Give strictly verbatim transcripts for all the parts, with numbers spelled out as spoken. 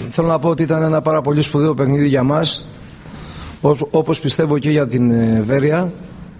θέλω να πω ότι ήταν ένα πάρα πολύ σπουδαίο παιχνίδι για μας, όπως πιστεύω και για την Βέρεια.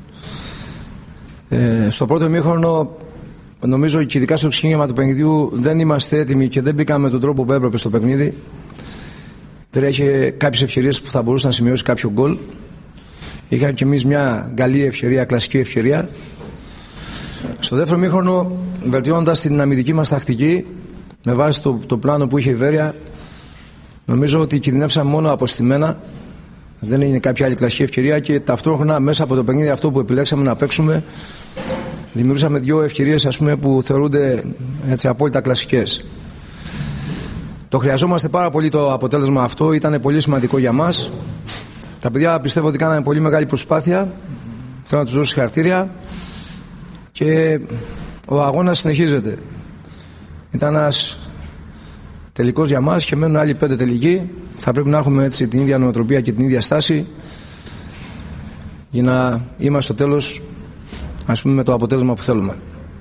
Ε, στο πρώτο ημίχρονο, νομίζω και ειδικά στο ξεκίνημα του παιχνιδιού, δεν είμαστε έτοιμοι και δεν μπήκαμε με τον τρόπο που έπρεπε στο παιχνίδι. Η Βέρεια είχε κάποιες ευκαιρίες που θα μπορούσε να σημειώσει κάποιο γκολ. Είχαμε κι εμείς μια καλή ευκαιρία, κλασική ευκαιρία. Στο δεύτερο ημίχρονο, βελτιώνοντας την αμυντική μας τακτική, με βάση το, το πλάνο που είχε η Βέρεια, νομίζω ότι κινδυνεύσαμε μόνο από στημένα. Δεν είναι κάποια άλλη κλασική ευκαιρία και ταυτόχρονα μέσα από το παιχνίδι αυτό που επιλέξαμε να παίξουμε, δημιουργήσαμε δύο ευκαιρίες, ας πούμε, που θεωρούνται έτσι απόλυτα κλασικές. Το χρειαζόμαστε πάρα πολύ το αποτέλεσμα αυτό, ήταν πολύ σημαντικό για μας. Τα παιδιά πιστεύω ότι κάνανε πολύ μεγάλη προσπάθεια. Θέλω να τους δώσω συγχαρητήρια και ο αγώνας συνεχίζεται. Ήταν ένας τελικός για μας και μένουν άλλοι πέντε τελικοί. Θα πρέπει να έχουμε έτσι την ίδια νοοτροπία και την ίδια στάση για να είμαστε στο τέλος, ας πούμε, με το αποτέλεσμα που θέλουμε.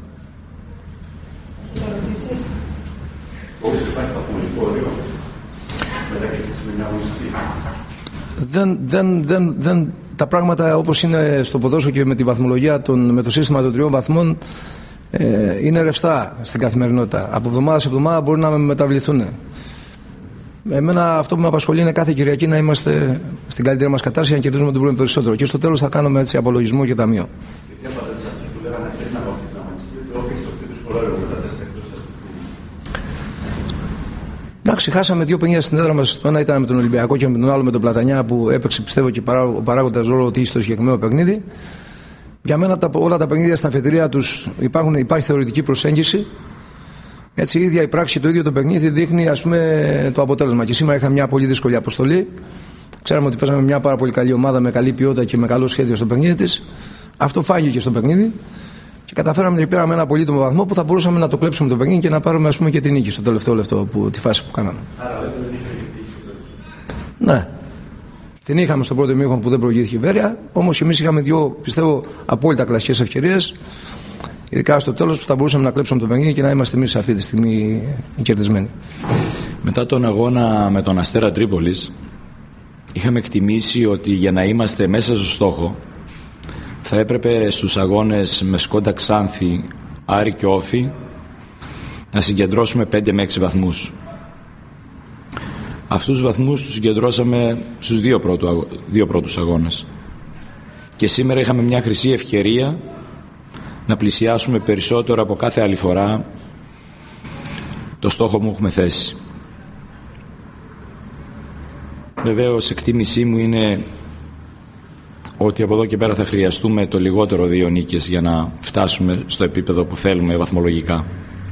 Δεν, δεν, δεν, δεν, τα πράγματα όπως είναι στο ποδόσφαιρο και με τη βαθμολογία των, με το σύστημα των τριών βαθμών ε, είναι ρευστά στην καθημερινότητα. Από εβδομάδα σε εβδομάδα μπορεί να μεταβληθούν. Εμένα αυτό που με απασχολεί είναι κάθε Κυριακή να είμαστε στην καλύτερη μας κατάσταση, να κερδίζουμε τον πρώτο περισσότερο. Και στο τέλος θα κάνουμε έτσι απολογισμό και ταμείο. Εντάξει, χάσαμε δύο παιχνίδια στην έδρα μας. Το ένα ήταν με τον Ολυμπιακό και με τον άλλο με τον Πλατανιά, που έπαιξε, πιστεύω, και ο παράγοντας ρόλο ότι στο συγκεκριμένο παιχνίδι. Για μένα τα, όλα τα παιχνίδια στην αφετηρία τους υπάρχουν, υπάρχει θεωρητική προσέγγιση. Έτσι, η ίδια η πράξη, το ίδιο το παιχνίδι δείχνει, ας πούμε, το αποτέλεσμα. Και σήμερα είχαμε μια πολύ δύσκολη αποστολή. Ξέραμε ότι παίζαμε μια πάρα πολύ καλή ομάδα με καλή ποιότητα και με καλό σχέδιο στο παιχνίδι της. Αυτό φάγηκε στο παιχνίδι. Και καταφέραμε και πήραμε ένα πολύτιμο βαθμό που θα μπορούσαμε να το κλέψουμε το παιχνίδι και να πάρουμε, ας πούμε, και την νίκη στο τελευταίο λεπτό, που, τη φάση που κάναμε. Άρα δεν είχε νίκη στο τέλος. Ναι. Την είχαμε στο πρώτο ημίχρονο που δεν προηγήθηκε η Βέρεια. Όμως εμείς είχαμε δύο, πιστεύω, απόλυτα κλασικές ευκαιρίες. Ειδικά στο τέλος που θα μπορούσαμε να κλέψουμε το παιχνίδι και να είμαστε εμείς αυτή τη στιγμή κερδισμένοι. Μετά τον αγώνα με τον Αστέρα Τρίπολης, είχαμε εκτιμήσει ότι για να είμαστε μέσα στο στόχο θα έπρεπε στους αγώνες με Σκόντα Ξάνθη, Άρη και Όφη να συγκεντρώσουμε πέντε με έξι βαθμούς. Αυτούς τους βαθμούς τους συγκεντρώσαμε στους δύο, πρώτου, δύο πρώτους αγώνες. Και σήμερα είχαμε μια χρυσή ευκαιρία να πλησιάσουμε περισσότερο από κάθε άλλη φορά το στόχο που έχουμε θέσει. Βεβαίως, εκτίμησή μου είναι ότι από εδώ και πέρα θα χρειαστούμε το λιγότερο δύο νίκες για να φτάσουμε στο επίπεδο που θέλουμε βαθμολογικά.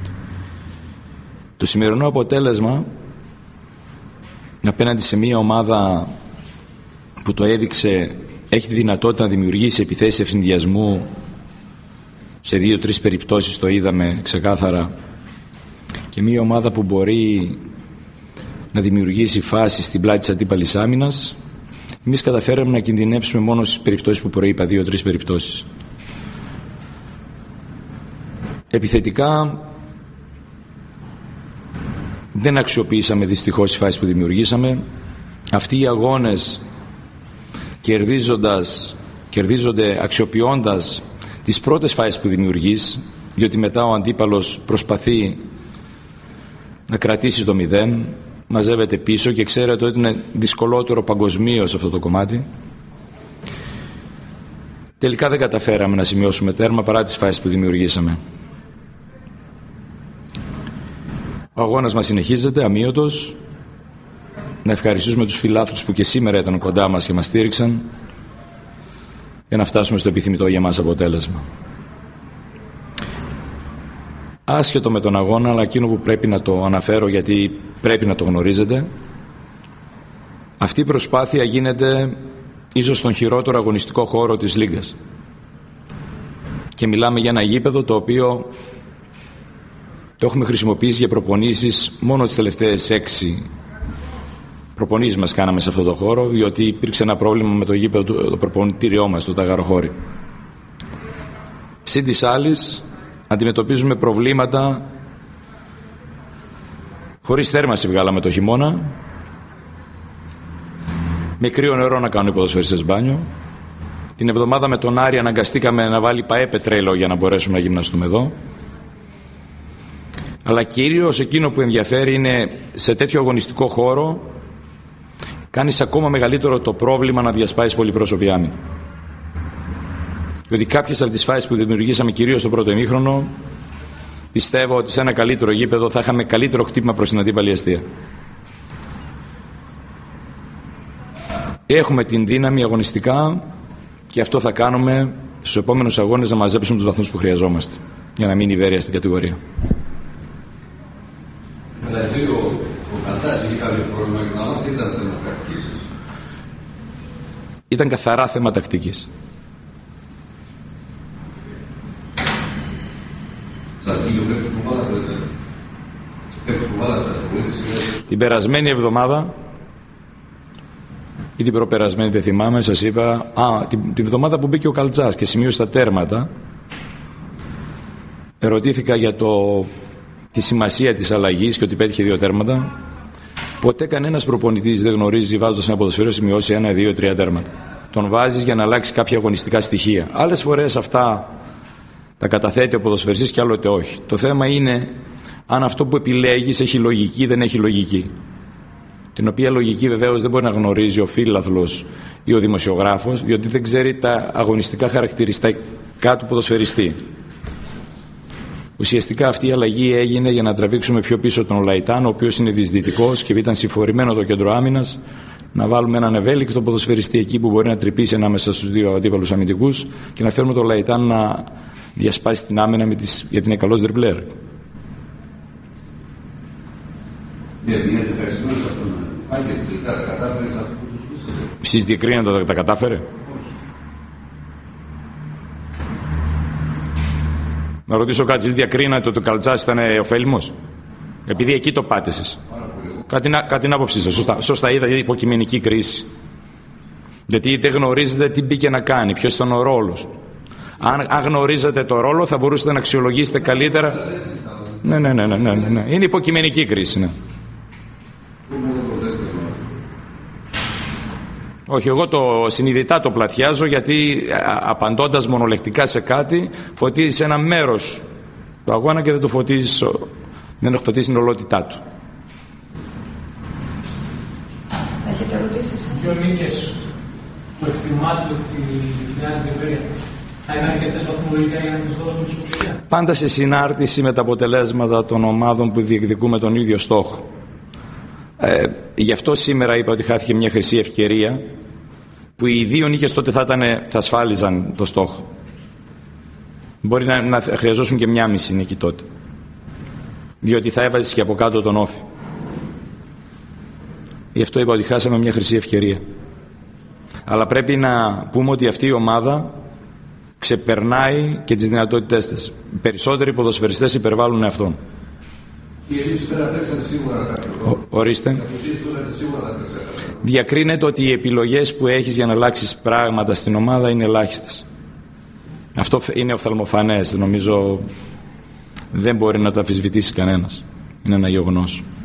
Το σημερινό αποτέλεσμα απέναντι σε μια ομάδα που το έδειξε, έχει τη δυνατότητα να δημιουργήσει επιθέσεις ευνηδιασμού, σε δύο-τρεις περιπτώσεις το είδαμε ξεκάθαρα, και μια ομάδα που μπορεί να δημιουργήσει φάσεις στην πλάτη της αντίπαλης άμυνας, εμείς καταφέραμε να κινδυνεύσουμε μόνο στις περιπτώσεις που προείπα, δύο-τρεις περιπτώσεις. Επιθετικά δεν αξιοποιήσαμε δυστυχώς τις φάσεις που δημιουργήσαμε. Αυτοί οι αγώνες κερδίζοντας, κερδίζονται αξιοποιώντας τις πρώτες φάσεις που δημιουργείς, διότι μετά ο αντίπαλος προσπαθεί να κρατήσει το μηδέν, μαζεύεται πίσω και ξέρετε ότι είναι δυσκολότερο παγκοσμίως αυτό το κομμάτι. Τελικά δεν καταφέραμε να σημειώσουμε τέρμα παρά τις φάσεις που δημιουργήσαμε. Ο αγώνας μας συνεχίζεται αμύωτος. Να ευχαριστήσουμε τους φιλάθλους που και σήμερα ήταν κοντά μας και μας στήριξαν για να φτάσουμε στο επιθυμητό για μας αποτέλεσμα. Άσχετο με τον αγώνα, αλλά εκείνο που πρέπει να το αναφέρω γιατί πρέπει να το γνωρίζετε, αυτή η προσπάθεια γίνεται ίσως στον χειρότερο αγωνιστικό χώρο της Λίγκας. Και μιλάμε για ένα γήπεδο το οποίο το έχουμε χρησιμοποιήσει για προπονήσεις μόνο τις τελευταίες έξι προπονήσεις μας κάναμε σε αυτό το χώρο, διότι υπήρξε ένα πρόβλημα με το γήπεδο, το προπονητήριό μας, το Ταγαροχώρι. Συν της άλλης, αντιμετωπίζουμε προβλήματα Χωρίς θέρμανση βγάλαμε το χειμώνα. Με κρύο νερό να κάνουν οι ποδοσφαιριστές μπάνιο. Την εβδομάδα με τον Άρη αναγκαστήκαμε να βάλει ΠΑΕ πετρέλαιο για να μπορέσουμε να γυμναστούμε εδώ. Αλλά κυρίως εκείνο που ενδιαφέρει είναι σε τέτοιο αγωνιστικό χώρο κάνεις ακόμα μεγαλύτερο το πρόβλημα να διασπάσεις πολυπρόσωπη άμυνα. Διότι κάποιες από τις φάσεις που δημιουργήσαμε κυρίως στο πρώτο ημίχρονο, πιστεύω ότι σε ένα καλύτερο γήπεδο θα είχαμε καλύτερο χτύπημα προς την αντίπαλη εστία. Έχουμε την δύναμη αγωνιστικά και αυτό θα κάνουμε στους επόμενους αγώνες, να μαζέψουμε τους βαθμούς που χρειαζόμαστε για να μείνει η Βέρεια στην κατηγορία. Δηλαδή ο, ο Κατσάς είχε κάποιο πρόβλημα και να μας ήταν θέμα τακτικής. Ήταν καθαρά θέμα τακτικής. Την περασμένη εβδομάδα ή την προπερασμένη, δεν θυμάμαι, σας είπα, α, την, την εβδομάδα που μπήκε ο Καλτζάς και σημείωσε τα τέρματα, ερωτήθηκα για το, τη σημασία της αλλαγής και ότι πέτυχε δύο τέρματα. Ποτέ κανένας προπονητής δεν γνωρίζει, βάζοντας ένα ποδοσφαίρι, σημειώσει ένα, δύο, τρία τέρματα. Τον βάζεις για να αλλάξει κάποια αγωνιστικά στοιχεία. Άλλες φορές αυτά τα καταθέτει ο ποδοσφαιριστής και άλλοτε όχι. Το θέμα είναι αν αυτό που επιλέγεις έχει λογική ή δεν έχει λογική. Την οποία λογική βεβαίως δεν μπορεί να γνωρίζει ο φύλαθλος ή ο δημοσιογράφος, διότι δεν ξέρει τα αγωνιστικά χαρακτηριστικά του ποδοσφαιριστή. Ουσιαστικά αυτή η αλλαγή έγινε για να τραβήξουμε πιο πίσω τον Λαϊτάν, ο οποίος είναι διεισδυτικός και ήταν συγφορημένο το κέντρο άμυνας, να βάλουμε έναν ευέλικτο ποδοσφαιριστή εκεί που μπορεί να τρυπήσει ανάμεσα στους δύο αντίπαλους αμυντικούς και να φέρουμε τον Λαϊτάν να διασπάσει την άμυνα με τις, γιατί είναι καλός δριμπλέρ. Εσείς διακρίνατε ότι τα κατάφερε? Να ρωτήσω κάτι, εσείς διακρίνατε ότι ο Καλτσάς ήταν ωφέλιμος? Επειδή εκεί το πάτε εσείς. Κάτι, κάτι την άποψή σας. Σωστά, σωστά είδα υποκειμενική κρίση. Γιατί δεν γνωρίζετε τι μπήκε να κάνει, ποιος ήταν ο ρόλος. Αν, αν γνωρίζετε το ρόλο θα μπορούσατε να αξιολογήσετε καλύτερα. Ναι, ναι, ναι, ναι, ναι, ναι. Είναι υποκειμενική κρίση, ναι. Όχι, εγώ το συνειδητά το πλατιάζω, γιατί απαντώντας μονολεκτικά σε κάτι φωτίζεις ένα μέρος του αγώνα και δεν το φωτίζεις, δεν φωτίζεις την ολότητά του. Έχετε ερωτήσεις? Δύο νίκες που εκτιμάτε ότι χρειάζεται η Βέρεια θα είναι αρκετές βαθμολογικά για να τις δώσουν τη σωτηρία? Πάντα σε συνάρτηση με τα αποτελέσματα των ομάδων που διεκδικούμε τον ίδιο στόχο. Ε, γι' αυτό σήμερα είπα ότι χάθηκε μια χρυσή ευκαιρία, που οι δύο νίκες τότε θα, ήταν, θα ασφάλιζαν το στόχο. Μπορεί να, να χρειαζόσουν και μια μισή νίκη τότε, διότι θα έβαζες και από κάτω τον Όφη. Γι' αυτό είπα ότι χάσαμε μια χρυσή ευκαιρία. Αλλά πρέπει να πούμε ότι αυτή η ομάδα ξεπερνάει και τις δυνατότητές της. Οι περισσότεροι ποδοσφαιριστές υπερβάλλουν αυτόν. Ορίστε. Διακρίνεται ότι οι επιλογές που έχεις για να αλλάξεις πράγματα στην ομάδα είναι ελάχιστες. Αυτό είναι οφθαλμοφανές. Νομίζω δεν μπορεί να το αμφισβητήσει κανένας. Είναι ένα γεγονός.